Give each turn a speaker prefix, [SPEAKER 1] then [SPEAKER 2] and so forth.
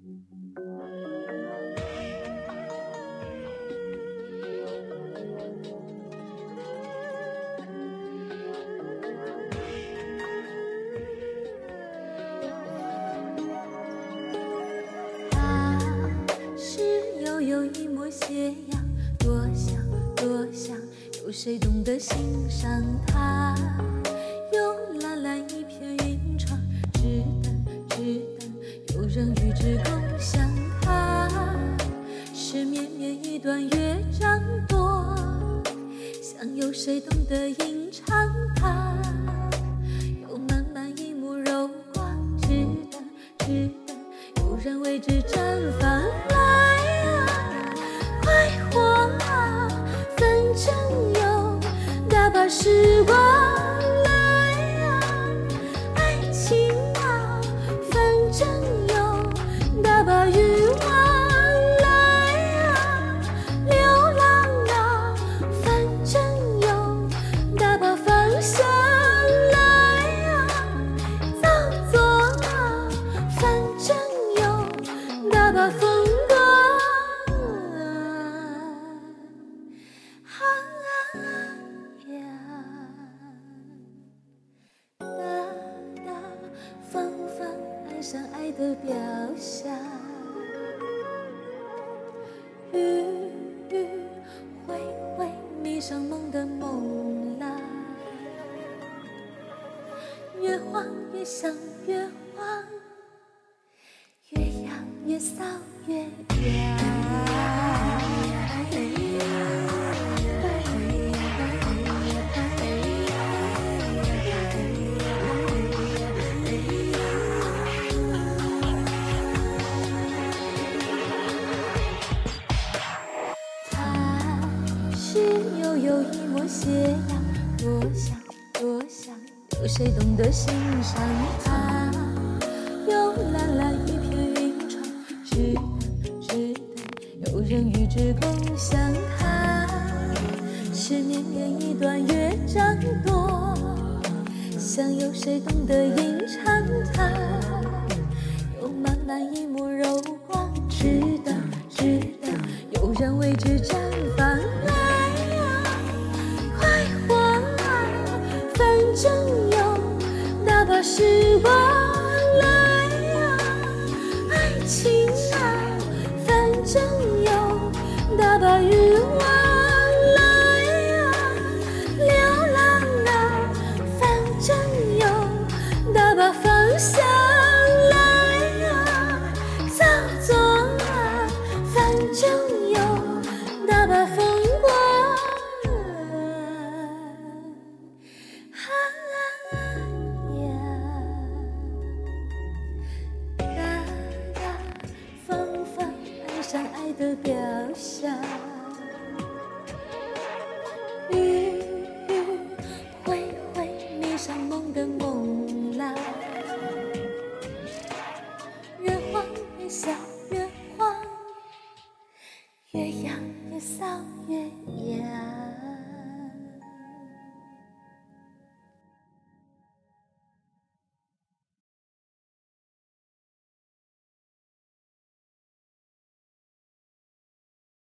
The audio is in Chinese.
[SPEAKER 1] 它是悠悠一抹斜阳，多香多香，有谁懂得欣赏它？有蓝蓝一片云窗，只等只等有人与之共享它。是绵绵一段乐章多，想有谁懂得吟唱它？有满满一幕柔光，只等只等有人为之绽放。来啊，快活啊，反正有大把时光。来啊，爱情啊，反正有大把欲望。来啊，流浪啊，反正有大把方向。来啊，造作啊，反正有大把风光。大大方方爱上爱的表象，雨雨灰灰迷上梦的梦郎，越晃越想越晃，越痒越骚越痒。是悠悠一抹斜阳，多香多香，有谁懂得欣赏它？有蓝蓝一片云窗，只等只等有人与之共享它。是绵绵一段乐章多，想有谁懂得吟唱它？有满满一幕柔光，只等只等有人为之绽放。反正有大把时光。来啊，爱情啊，反正有大把欲望。来啊，流浪啊，反正有大把方向。来啊，造作啊，反正有大把风光。上爱的表象，雨雨灰灰迷上梦的梦郎。